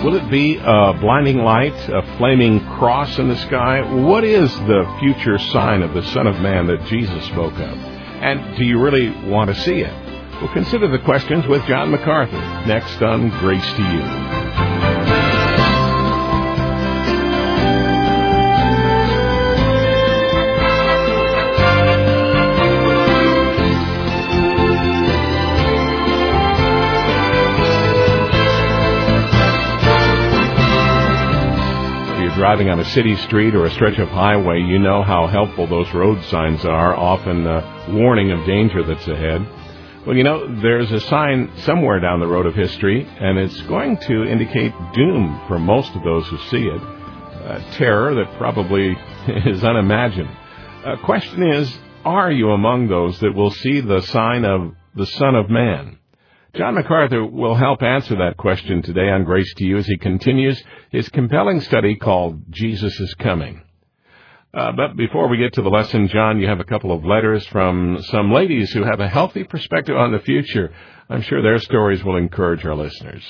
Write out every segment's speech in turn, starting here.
Will it be a blinding light, a flaming cross in the sky? What is the future sign of the Son of Man that Jesus spoke of? And do you really want to see it? We'll consider the questions with John MacArthur next on Grace to You. Driving on a city street or a stretch of highway, you know how helpful those road signs are, often a warning of danger that's ahead. Well, you know, there's a sign somewhere down the road of history, and it's going to indicate doom for most of those who see it. Terror that probably is unimagined. Question is, are you among those that will see the sign of the Son of Man? John MacArthur will help answer that question today on Grace to You as he continues his compelling study called Jesus is Coming. But before we get to the lesson, John, you have a couple of letters from some ladies who have a healthy perspective on the future. I'm sure their stories will encourage our listeners.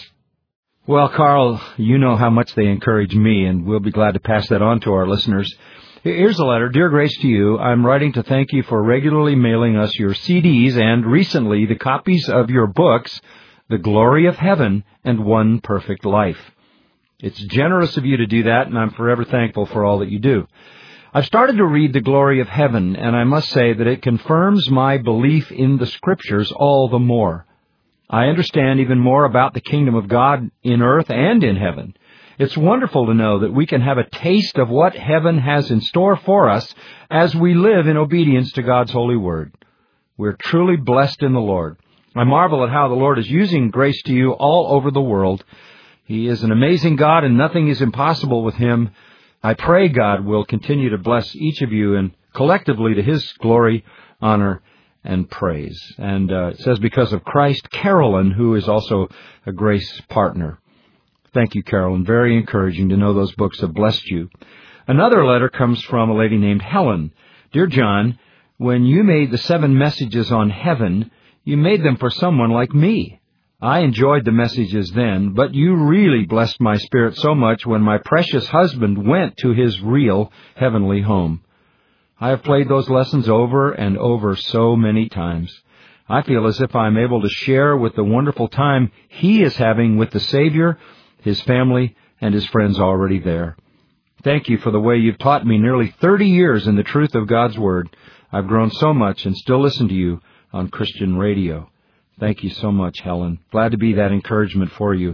Well, Carl, you know how much they encourage me, and we'll be glad to pass that on to our listeners. Here's a letter. Dear Grace to You, I'm writing to thank you for regularly mailing us your CDs and recently the copies of your books, The Glory of Heaven and One Perfect Life. It's generous of you to do that, and I'm forever thankful for all that you do. I've started to read The Glory of Heaven, and I must say that it confirms my belief in the Scriptures all the more. I understand even more about the kingdom of God in earth and in heaven. It's wonderful to know that we can have a taste of what heaven has in store for us as we live in obedience to God's holy word. We're truly blessed in the Lord. I marvel at how the Lord is using Grace to You all over the world. He is an amazing God, and nothing is impossible with Him. I pray God will continue to bless each of you and collectively to His glory, honor, and praise. And it says, because of Christ, Carolyn, who is also a Grace partner. Thank you, Carolyn. Very encouraging to know those books have blessed you. Another letter comes from a lady named Helen. Dear John, when you made the 7 messages on heaven, you made them for someone like me. I enjoyed the messages then, but you really blessed my spirit so much when my precious husband went to his real heavenly home. I have played those lessons over and over so many times. I feel as if I'm able to share with the wonderful time he is having with the Savior, his family, and his friends already there. Thank you for the way you've taught me nearly 30 years in the truth of God's Word. I've grown so much and still listen to you on Christian radio. Thank you so much, Helen. Glad to be that encouragement for you.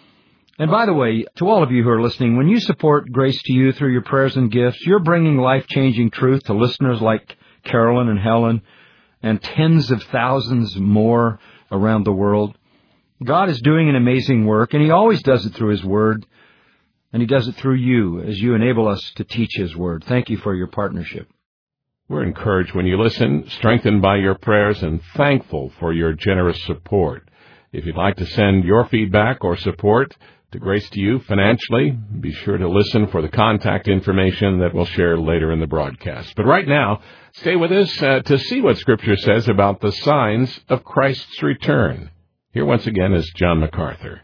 And by the way, to all of you who are listening, when you support Grace to You through your prayers and gifts, you're bringing life-changing truth to listeners like Carolyn and Helen and tens of thousands more around the world. God is doing an amazing work, and He always does it through His Word, and He does it through you as you enable us to teach His Word. Thank you for your partnership. We're encouraged when you listen, strengthened by your prayers, and thankful for your generous support. If you'd like to send your feedback or support to Grace to You financially, be sure to listen for the contact information that we'll share later in the broadcast. But right now, stay with us to see what Scripture says about the signs of Christ's return. Here once again is John MacArthur.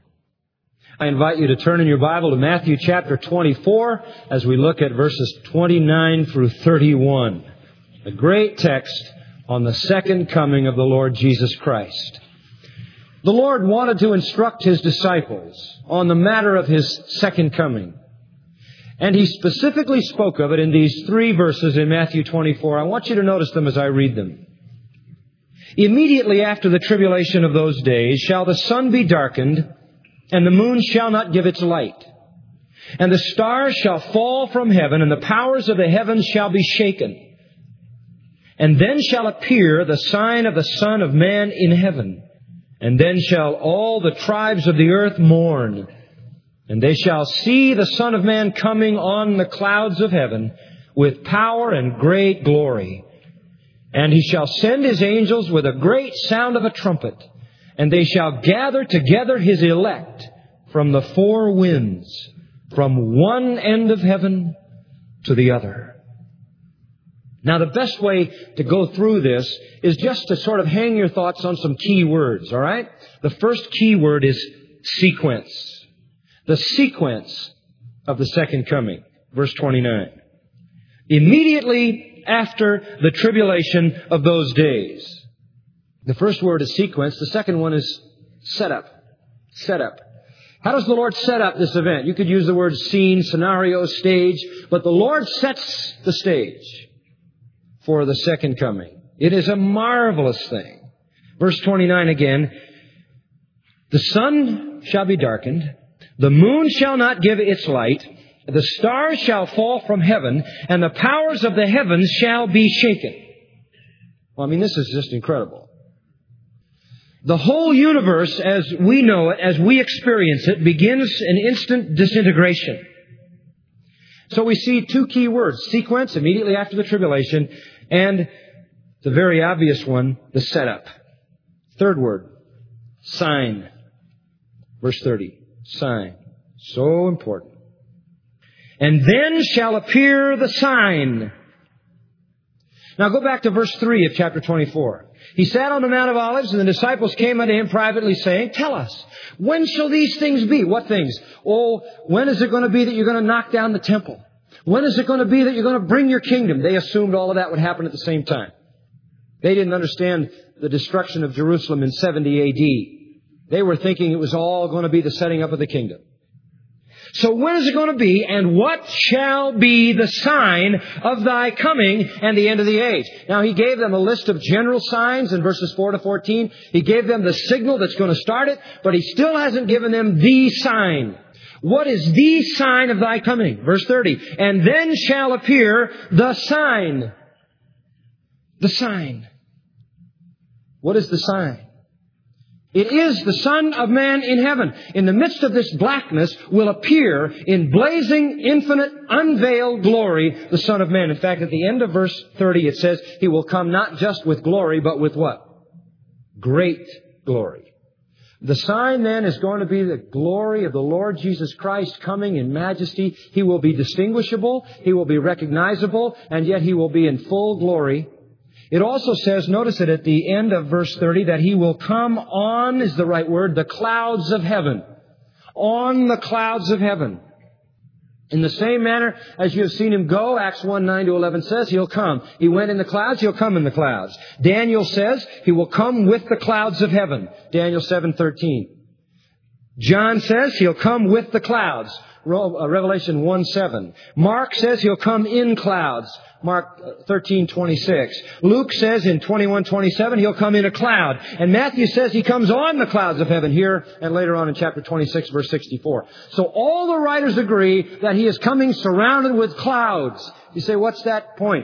I invite you to turn in your Bible to Matthew chapter 24 as we look at verses 29 through 31. A great text on the second coming of the Lord Jesus Christ. The Lord wanted to instruct His disciples on the matter of His second coming. And He specifically spoke of it in these 3 verses in Matthew 24. I want you to notice them as I read them. Immediately after the tribulation of those days shall the sun be darkened, and the moon shall not give its light. And the stars shall fall from heaven, and the powers of the heavens shall be shaken. And then shall appear the sign of the Son of Man in heaven. And then shall all the tribes of the earth mourn. And they shall see the Son of Man coming on the clouds of heaven with power and great glory. And He shall send His angels with a great sound of a trumpet, and they shall gather together His elect from the 4 winds, from one end of heaven to the other. Now, the best way to go through this is just to sort of hang your thoughts on some key words, all right? The first key word is sequence. the sequence of the second coming. Verse 29. Immediately after the tribulation of those days. The first word is sequence. The second one is set up. Set up. How does the Lord set up this event? You could use the word scene, scenario, stage, but the Lord sets the stage for the second coming. It is a marvelous thing. Verse 29 again. The sun shall be darkened. The moon shall not give its light. The stars shall fall from heaven, and the powers of the heavens shall be shaken. Well, this is just incredible. The whole universe, as we know it, as we experience it, begins an instant disintegration. So we see two key words, sequence, immediately after the tribulation, and the very obvious one, the setup. Third word, sign. Verse 30, sign. So important. And then shall appear the sign. Now go back to verse 3 of chapter 24. He sat on the Mount of Olives, and the disciples came unto him privately, saying, Tell us, when shall these things be? What things? Oh, when is it going to be that you're going to knock down the temple? When is it going to be that you're going to bring your kingdom? They assumed all of that would happen at the same time. They didn't understand the destruction of Jerusalem in 70 A.D. They were thinking it was all going to be the setting up of the kingdom. So when is it going to be, and what shall be the sign of thy coming and the end of the age? Now, he gave them a list of general signs in verses 4 to 14. He gave them the signal that's going to start it, but he still hasn't given them the sign. What is the sign of thy coming? Verse 30. And then shall appear the sign. The sign. What is the sign? It is the Son of Man in heaven. In the midst of this blackness will appear in blazing, infinite, unveiled glory, the Son of Man. In fact, at the end of verse 30, it says, He will come not just with glory, but with what? Great glory. The sign then is going to be the glory of the Lord Jesus Christ coming in majesty. He will be distinguishable. He will be recognizable. And yet He will be in full glory. It also says, notice it at the end of verse 30, that He will come on, is the right word, the clouds of heaven. On the clouds of heaven. In the same manner as you have seen Him go, Acts 1, 9 to 11 says, He'll come. He went in the clouds, He'll come in the clouds. Daniel says, He will come with the clouds of heaven. Daniel 7, 13. John says, He'll come with the clouds. Revelation 1, 7. Mark says He'll come in clouds. Mark 13, 26. Luke says in 21, 27, He'll come in a cloud. And Matthew says He comes on the clouds of heaven here and later on in chapter 26, verse 64. So all the writers agree that He is coming surrounded with clouds. You say, what's that point?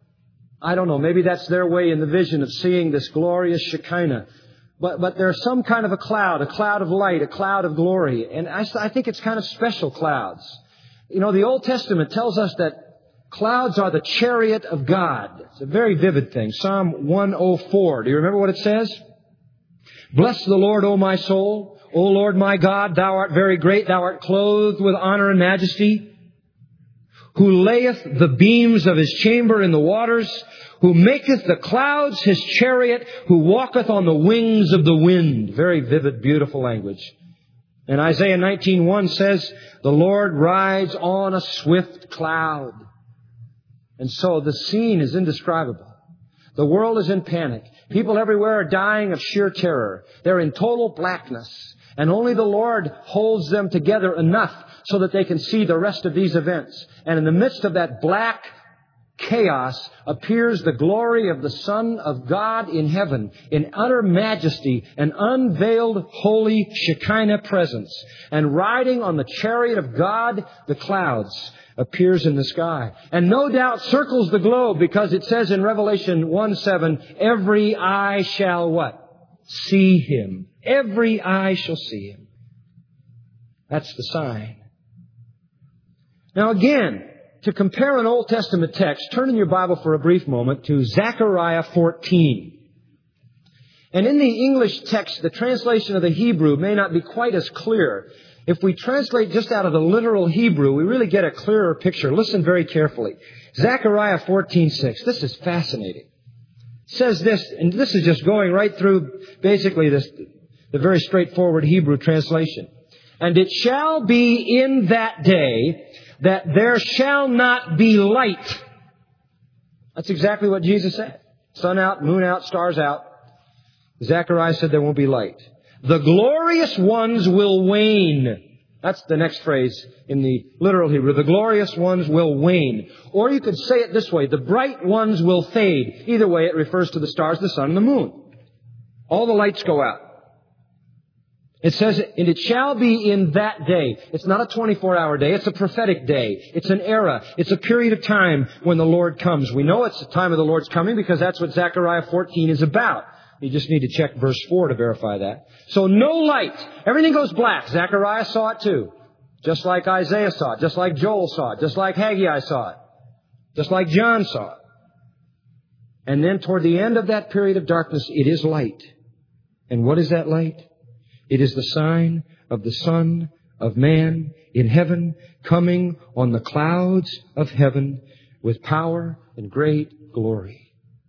I don't know. Maybe that's their way in the vision of seeing this glorious Shekinah. But there's some kind of a cloud of light, a cloud of glory. And I think it's kind of special clouds. You know, the Old Testament tells us that clouds are the chariot of God. It's a very vivid thing. Psalm 104. Do you remember what it says? Bless the Lord, O my soul. O Lord my God, Thou art very great. Thou art clothed with honor and majesty. Who layeth the beams of His chamber in the waters. Who maketh the clouds His chariot. Who walketh on the wings of the wind. Very vivid, beautiful language. And Isaiah 19:1 says, the Lord rides on a swift cloud. And so the scene is indescribable. The world is in panic. People everywhere are dying of sheer terror. They're in total blackness. And only the Lord holds them together enough so that they can see the rest of these events. And in the midst of that black chaos appears the glory of the Son of God in heaven in utter majesty and unveiled holy Shekinah presence. And riding on the chariot of God, the clouds, appears in the sky. And no doubt circles the globe because it says in Revelation 1:7, every eye shall what? See Him. Every eye shall see Him. That's the sign. Now again, to compare an Old Testament text, turn in your Bible for a brief moment to Zechariah 14. And in the English text, the translation of the Hebrew may not be quite as clear. If we translate just out of the literal Hebrew, we really get a clearer picture. Listen very carefully. Zechariah 14:6. This is fascinating. It says this, and this is just going right through basically the very straightforward Hebrew translation. And it shall be in that day that there shall not be light. That's exactly what Jesus said. Sun out, moon out, stars out. Zechariah said there won't be light. The glorious ones will wane. That's the next phrase in the literal Hebrew. The glorious ones will wane. Or you could say it this way. The bright ones will fade. Either way, it refers to the stars, the sun, and the moon. All the lights go out. It says, and it shall be in that day. It's not a 24-hour day. It's a prophetic day. It's an era. It's a period of time when the Lord comes. We know it's the time of the Lord's coming because that's what Zechariah 14 is about. You just need to check verse 4 to verify that. So no light. Everything goes black. Zechariah saw it too. Just like Isaiah saw it. Just like Joel saw it. Just like Haggai saw it. Just like John saw it. And then toward the end of that period of darkness, it is light. And what is that light? It is the sign of the Son of Man in heaven, coming on the clouds of heaven with power and great glory.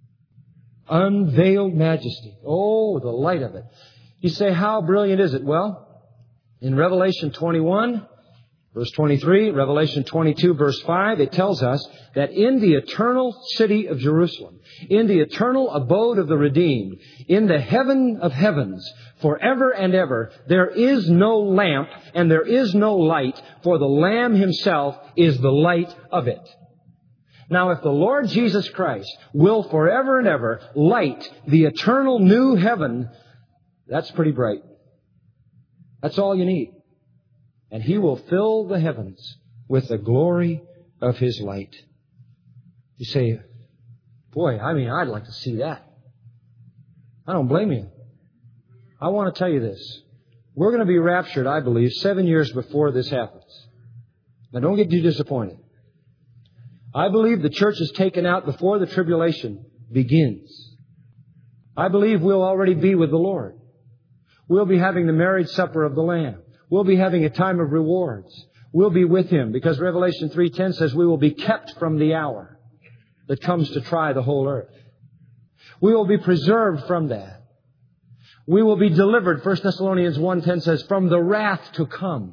Unveiled majesty. Oh, the light of it. You say, how brilliant is it? Well, in Revelation 21, verse 23, Revelation 22, verse 5, it tells us that in the eternal city of Jerusalem, in the eternal abode of the redeemed, in the heaven of heavens, forever and ever, there is no lamp and there is no light, for the Lamb Himself is the light of it. Now, if the Lord Jesus Christ will forever and ever light the eternal new heaven, that's pretty bright. That's all you need. And He will fill the heavens with the glory of His light. You say, boy, I'd like to see that. I don't blame you. I want to tell you this. We're going to be raptured, I believe, 7 years before this happens. Now, don't get too disappointed. I believe the church is taken out before the tribulation begins. I believe we'll already be with the Lord. We'll be having the marriage supper of the Lamb. We'll be having a time of rewards. We'll be with Him because Revelation 3:10 says we will be kept from the hour that comes to try the whole earth. We will be preserved from that. We will be delivered, 1 Thessalonians 1:10 says, from the wrath to come.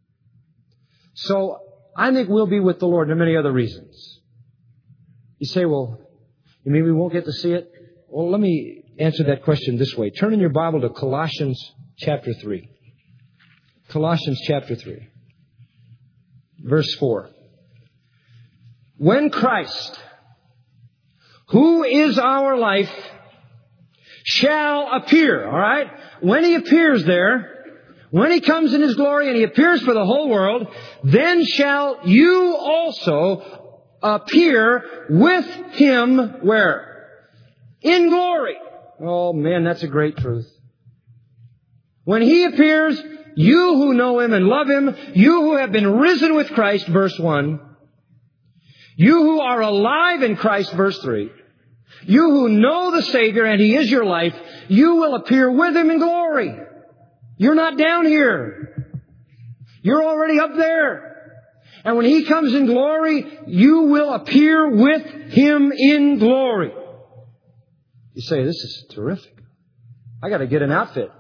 So I think we'll be with the Lord. There are many other reasons. You say, well, you mean we won't get to see it? Well, let me answer that question this way. Turn in your Bible to Colossians chapter 3. Colossians chapter 3. Verse 4. When Christ, who is our life, shall appear, all right? When He appears there, when He comes in His glory and He appears for the whole world, then shall you also appear with Him where? In glory. Oh man, that's a great truth. When He appears, you who know Him and love Him, you who have been risen with Christ, verse 1, you who are alive in Christ, verse 3, you who know the Savior and He is your life, you will appear with Him in glory. You're not down here. You're already up there. And when He comes in glory, you will appear with Him in glory. You say, this is terrific. I got to get an outfit.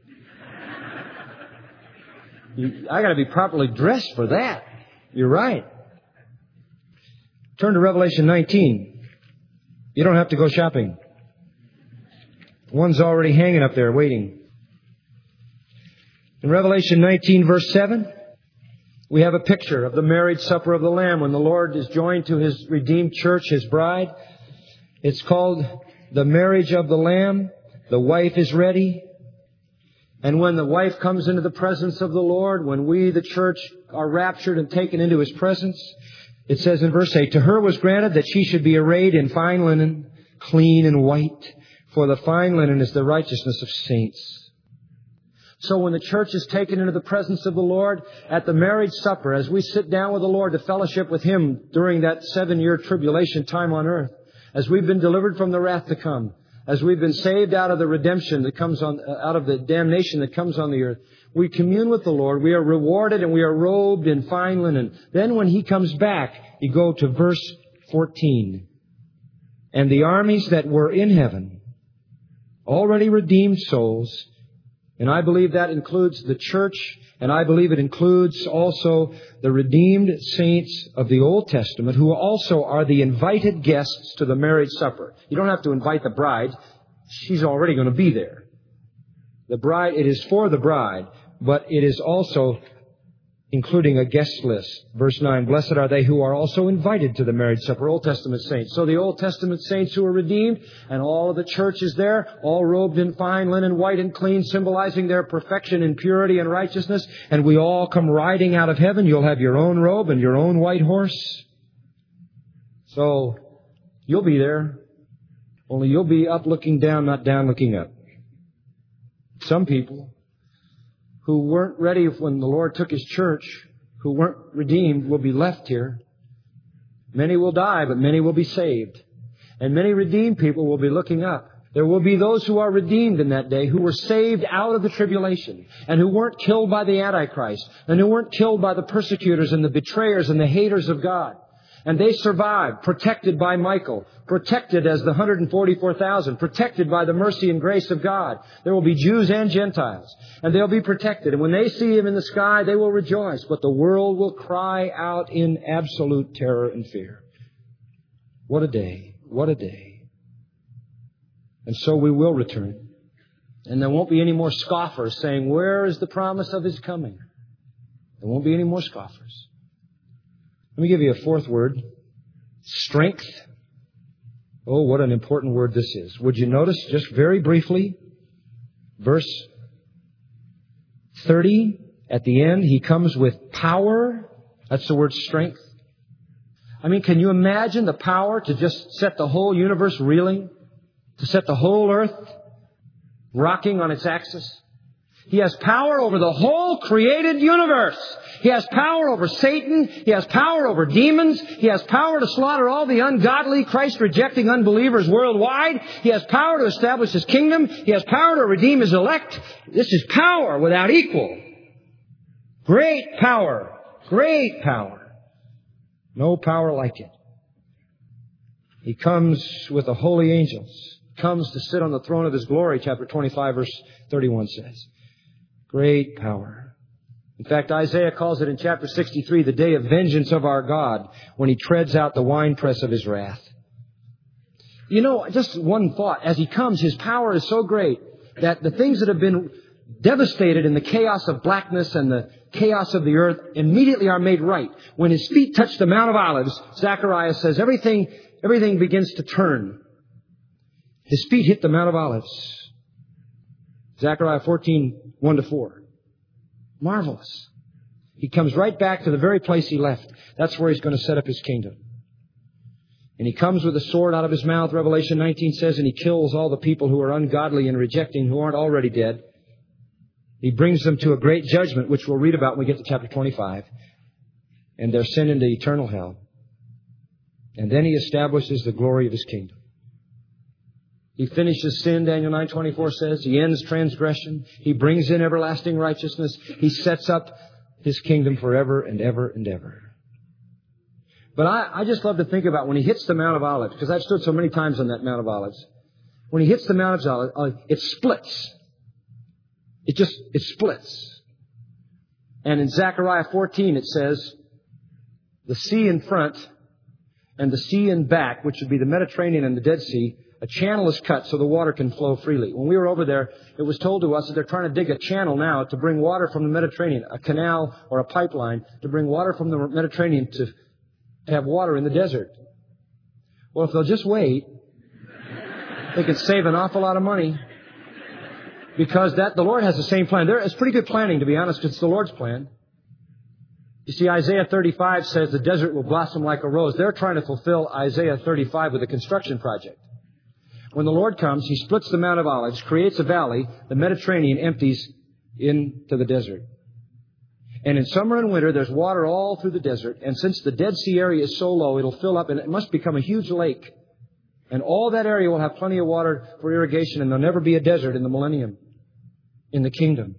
I got to be properly dressed for that. You're right. Turn to Revelation 19. You don't have to go shopping. One's already hanging up there waiting. In Revelation 19, verse 7, we have a picture of the marriage supper of the Lamb when the Lord is joined to His redeemed church, His bride. It's called the marriage of the Lamb. The wife is ready. And when the wife comes into the presence of the Lord, when we, the church, are raptured and taken into His presence, it says in verse 8, to her was granted that she should be arrayed in fine linen, clean and white, for the fine linen is the righteousness of saints. So when the church is taken into the presence of the Lord at the marriage supper, as we sit down with the Lord to fellowship with Him during that 7-year tribulation time on earth, as we've been delivered from the wrath to come, as we've been saved out of the redemption that comes on, out of the damnation that comes on the earth, we commune with the Lord. We are rewarded and we are robed in fine linen. Then when He comes back, you go to verse 14. And the armies that were in heaven, already redeemed souls, And I believe that includes the church, and I believe it includes also the redeemed saints of the Old Testament, who also are the invited guests to the marriage supper. You don't have to invite the bride. She's already going to be there. The bride, it is for the bride, but it is also including a guest list. Verse 9, blessed are they who are also invited to the marriage supper, Old Testament saints. So the Old Testament saints who are redeemed, and all of the church is there, all robed in fine linen, white and clean, symbolizing their perfection in purity and righteousness, and we all come riding out of heaven. You'll have your own robe and your own white horse. So you'll be there, only you'll be up looking down, not down looking up. Some people who weren't ready when the Lord took His church, who weren't redeemed, will be left here. Many will die, but many will be saved. And many redeemed people will be looking up. There will be those who are redeemed in that day, who were saved out of the tribulation, and who weren't killed by the Antichrist, and who weren't killed by the persecutors and the betrayers and the haters of God. And they survived, protected by Michael, protected as the 144,000, protected by the mercy and grace of God. There will be Jews and Gentiles, and they'll be protected. And when they see Him in the sky, they will rejoice. But the world will cry out in absolute terror and fear. What a day. What a day. And so we will return. And there won't be any more scoffers saying, where is the promise of His coming? There won't be any more scoffers. Let me give you a fourth word. Strength. Oh, what an important word this is. Would you notice just very briefly, verse 30, at the end, He comes with power. That's the word strength. I mean, can you imagine the power to just set the whole universe reeling? To set the whole earth rocking on its axis? He has power over the whole created universe. He has power over Satan. He has power over demons. He has power to slaughter all the ungodly, Christ-rejecting unbelievers worldwide. He has power to establish His kingdom. He has power to redeem His elect. This is power without equal. Great power. Great power. No power like it. He comes with the holy angels. Comes to sit on the throne of His glory, chapter 25, verse 31 says. Great power. In fact, Isaiah calls it in chapter 63 the day of vengeance of our God, when He treads out the winepress of His wrath. You know, just one thought. As He comes, His power is so great that the things that have been devastated in the chaos of blackness and the chaos of the earth immediately are made right. When His feet touch the Mount of Olives, Zechariah says everything begins to turn. His feet hit the Mount of Olives. Zechariah 14, 1-4. Marvelous. He comes right back to the very place He left. That's where He's going to set up His kingdom. And He comes with a sword out of His mouth, Revelation 19 says, and He kills all the people who are ungodly and rejecting, who aren't already dead. He brings them to a great judgment, which we'll read about when we get to chapter 25. And they're sent into eternal hell. And then He establishes the glory of His kingdom. He finishes sin, Daniel 9:24 says. He ends transgression. He brings in everlasting righteousness. He sets up His kingdom forever and ever and ever. But I just love to think about when He hits the Mount of Olives, because I've stood so many times on that Mount of Olives. When He hits the Mount of Olives, it splits. It splits. And in Zechariah 14 it says, the sea in front and the sea in back, which would be the Mediterranean and the Dead Sea, a channel is cut so the water can flow freely. When we were over there, it was told to us that they're trying to dig a channel now to bring water from the Mediterranean, a canal or a pipeline to bring water from the Mediterranean to have water in the desert. Well, if they'll just wait, they could save an awful lot of money. Because the Lord has the same plan. It's pretty good planning, to be honest, because it's the Lord's plan. You see, Isaiah 35 says the desert will blossom like a rose. They're trying to fulfill Isaiah 35 with a construction project. When the Lord comes, He splits the Mount of Olives, creates a valley, the Mediterranean empties into the desert. And in summer and winter, there's water all through the desert. And since the Dead Sea area is so low, it'll fill up and it must become a huge lake. And all that area will have plenty of water for irrigation, and there'll never be a desert in the millennium, in the kingdom.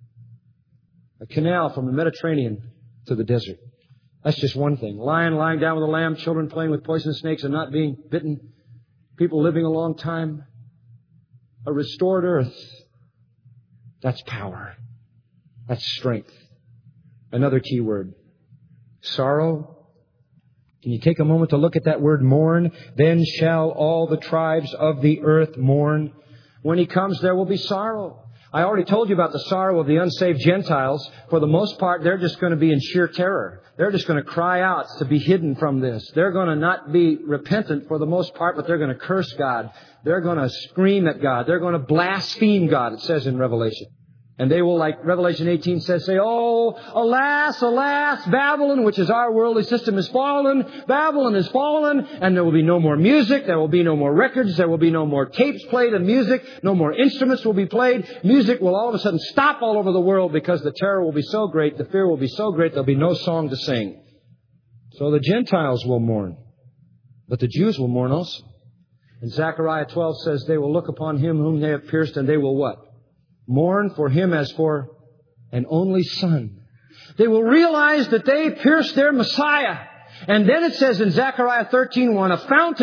A canal from the Mediterranean to the desert. That's just one thing. Lion lying down with a lamb, children playing with poisonous snakes and not being bitten. People living a long time. A restored earth. That's power. That's strength. Another key word. Sorrow. Can you take a moment to look at that word mourn? Then shall all the tribes of the earth mourn. When He comes, there will be sorrow. I already told you about the sorrow of the unsaved Gentiles. For the most part, they're just going to be in sheer terror. They're just going to cry out to be hidden from this. They're going to not be repentant for the most part, but they're going to curse God. They're going to scream at God. They're going to blaspheme God, it says in Revelation. And they will, like Revelation 18 says, say, "Oh, alas, alas, Babylon, which is our worldly system, is fallen. Babylon is fallen." And there will be no more music. There will be no more records. There will be no more tapes played of music. No more instruments will be played. Music will all of a sudden stop all over the world because the terror will be so great. The fear will be so great. There'll be no song to sing. So the Gentiles will mourn. But the Jews will mourn also. And Zechariah 12 says, "They will look upon Him whom they have pierced, and they will" what? "Mourn for Him as for an only son." They will realize that they pierced their Messiah. And then it says in Zechariah 13:1,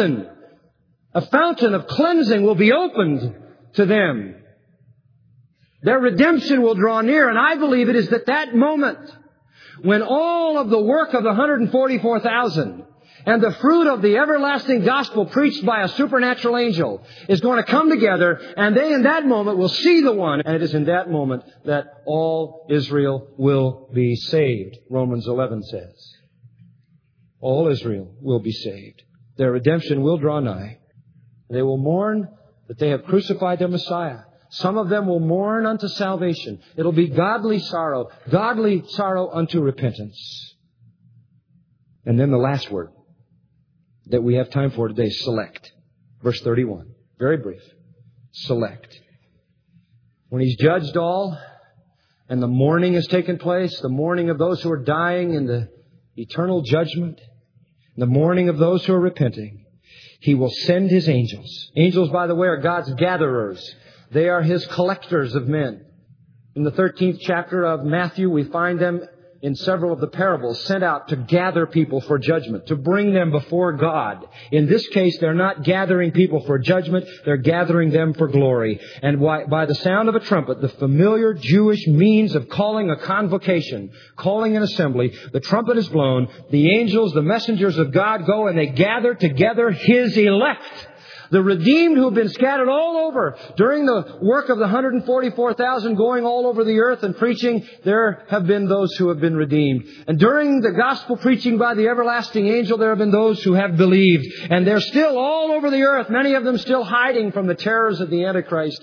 a fountain of cleansing will be opened to them. Their redemption will draw near. And I believe it is at that moment when all of the work of the 144,000 and the fruit of the everlasting gospel preached by a supernatural angel is going to come together, and they in that moment will see the one. And it is in that moment that all Israel will be saved. Romans 11 says. All Israel will be saved. Their redemption will draw nigh. They will mourn that they have crucified their Messiah. Some of them will mourn unto salvation. It'll be godly sorrow unto repentance. And then the last word that we have time for today, select. Verse 31. Very brief. Select. When He's judged all and the mourning has taken place, the mourning of those who are dying in the eternal judgment, the mourning of those who are repenting, He will send His angels. Angels, by the way, are God's gatherers. They are His collectors of men. In the 13th chapter of Matthew, we find them in several of the parables sent out to gather people for judgment, to bring them before God. In this case, they're not gathering people for judgment, they're gathering them for glory. And by the sound of a trumpet, the familiar Jewish means of calling a convocation, calling an assembly, the trumpet is blown, the angels, the messengers of God go and they gather together His elect. The redeemed who have been scattered all over during the work of the 144,000 going all over the earth and preaching, there have been those who have been redeemed. And during the gospel preaching by the everlasting angel, there have been those who have believed. And they're still all over the earth, many of them still hiding from the terrors of the Antichrist.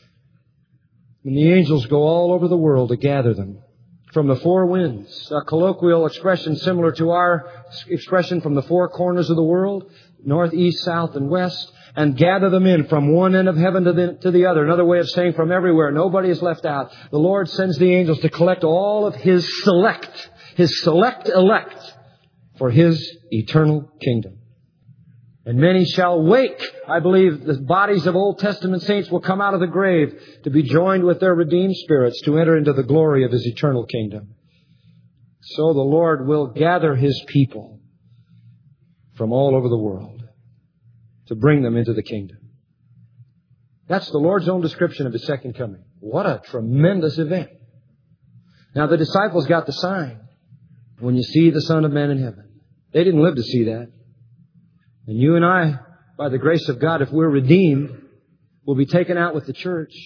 And the angels go all over the world to gather them from the four winds, a colloquial expression similar to our expression from the four corners of the world, north, east, south, and west. And gather them in from one end of heaven to the other. Another way of saying from everywhere. Nobody is left out. The Lord sends the angels to collect all of His select elect for His eternal kingdom. And many shall wake. I believe the bodies of Old Testament saints will come out of the grave to be joined with their redeemed spirits to enter into the glory of His eternal kingdom. So the Lord will gather His people from all over the world to bring them into the kingdom. That's the Lord's own description of His second coming. What a tremendous event. Now the disciples got the sign. When you see the Son of Man in heaven. They didn't live to see that. And you and I, by the grace of God, if we're redeemed, will be taken out with the church.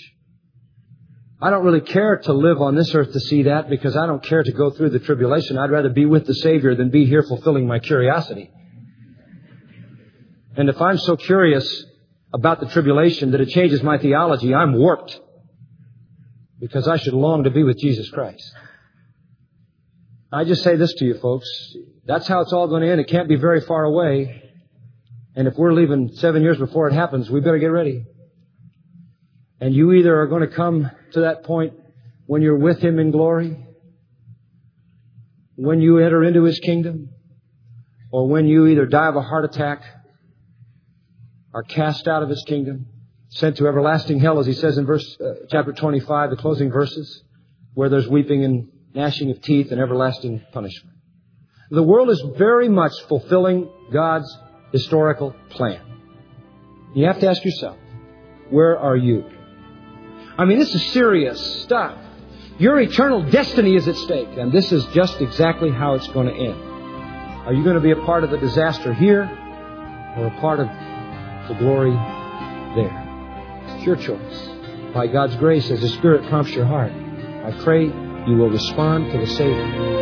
I don't really care to live on this earth to see that because I don't care to go through the tribulation. I'd rather be with the Savior than be here fulfilling my curiosity. And if I'm so curious about the tribulation that it changes my theology, I'm warped. Because I should long to be with Jesus Christ. I just say this to you folks. That's how it's all going to end. It can't be very far away. And if we're leaving 7 years before it happens, we better get ready. And you either are going to come to that point when you're with Him in glory, when you enter into His kingdom, or when you either die of a heart attack, are cast out of His kingdom, sent to everlasting hell, as He says in chapter 25, the closing verses, where there's weeping and gnashing of teeth and everlasting punishment. The world is very much fulfilling God's historical plan. You have to ask yourself, where are you? I mean, this is serious stuff. Your eternal destiny is at stake, and this is just exactly how it's going to end. Are you going to be a part of the disaster here or a part of the glory there? It's your choice. By God's grace, as the Spirit prompts your heart, I pray you will respond to the Savior.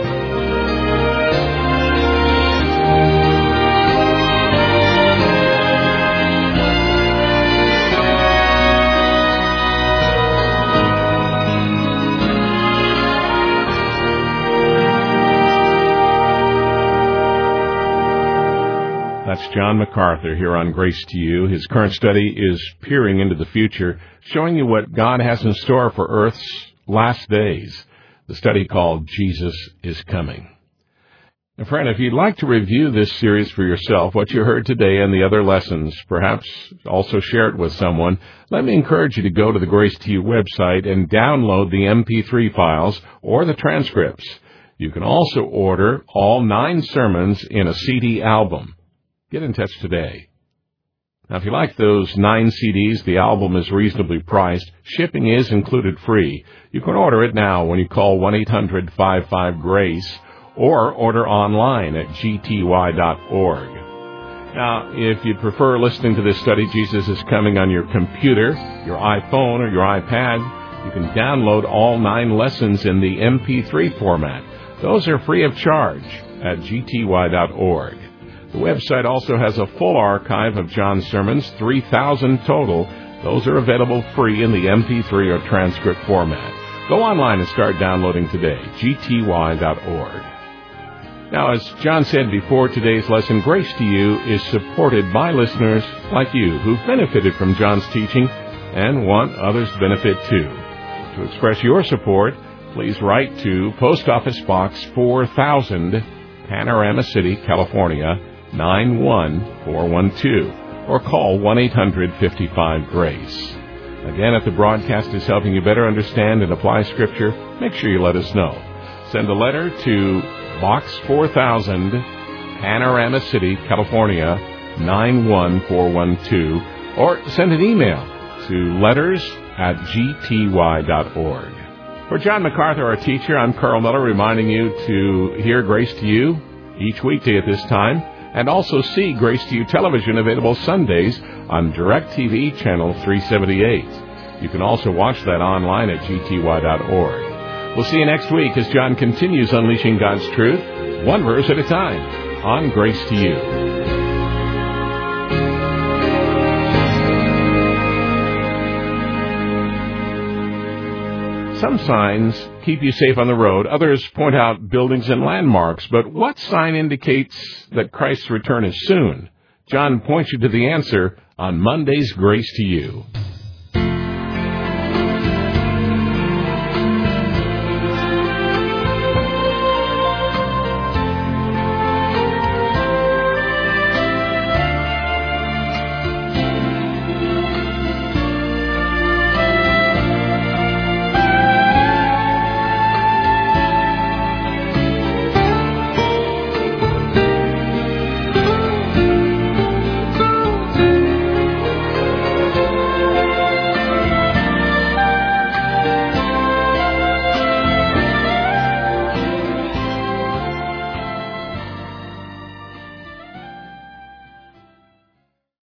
That's John MacArthur here on Grace to You. His current study is peering into the future, showing you what God has in store for Earth's last days. The study called Jesus is Coming. Now, friend, if you'd like to review this series for yourself, what you heard today and the other lessons, perhaps also share it with someone, let me encourage you to go to the Grace to You website and download the MP3 files or the transcripts. You can also order all 9 sermons in a CD album. Get in touch today. Now, if you like those 9 CDs, the album is reasonably priced. Shipping is included free. You can order it now when you call 1-800-55-GRACE or order online at gty.org. Now, if you'd prefer listening to this study, Jesus is Coming, on your computer, your iPhone, or your iPad, you can download all 9 lessons in the MP3 format. Those are free of charge at gty.org. The website also has a full archive of John's sermons, 3,000 total. Those are available free in the MP3 or transcript format. Go online and start downloading today, gty.org. Now, as John said before today's lesson, Grace to You is supported by listeners like you who've benefited from John's teaching and want others to benefit too. To express your support, please write to Post Office Box 4000, Panorama City, California, 91412, or call 1-800-55-GRACE. Again, if the broadcast is helping you better understand and apply Scripture, make sure you let us know. Send a letter to Box 4000, Panorama City, California, 91412, or send an email to letters@gty.org. For John MacArthur, our teacher, I'm Carl Miller, reminding you to hear Grace to You each weekday at this time, and also see Grace to You television, available Sundays on DirecTV Channel 378. You can also watch that online at gty.org. We'll see you next week as John continues unleashing God's truth, one verse at a time, on Grace to You. Some signs keep you safe on the road. Others point out buildings and landmarks. But what sign indicates that Christ's return is soon? John points you to the answer on Monday's Grace to You.